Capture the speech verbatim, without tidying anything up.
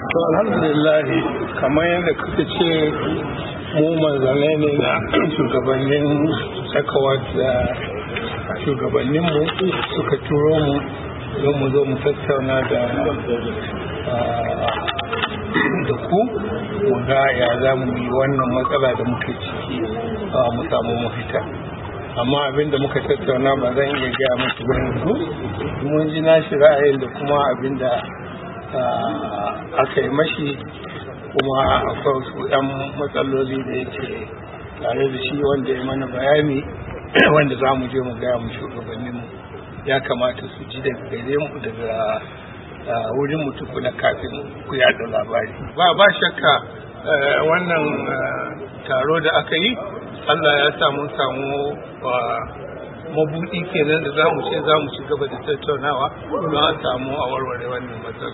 To alhamdulillah kamar yadda kuka ce mu manzanai ne na shugabannin ECOWAS da shugabanninmu suka turo mu don mu zo mu tattauna da da ku mu ga ya za mu yi wannan matsala da muke ciki mu samu mafita. Amma abinda muka tattauna ba zan iya gaya musu ba yanzu, mun ji nashi ra'ayin da kuma abinda aka yi mashi, kuma akwai wasu 'yan matsaloli da yake tare da shi wanda ya mana bayani wanda za mu je mu gaya mu shugabanninmu ya kamata su ji daga gare mu daga wurin mu tukuna kafin ku yada labari. Ba ba shakka wannan taro da aka yi Allah ya samu samu mabuɗi kenan da za mu ce za mu ci gaba da tattaunawa don a samu a warware wannan matsala.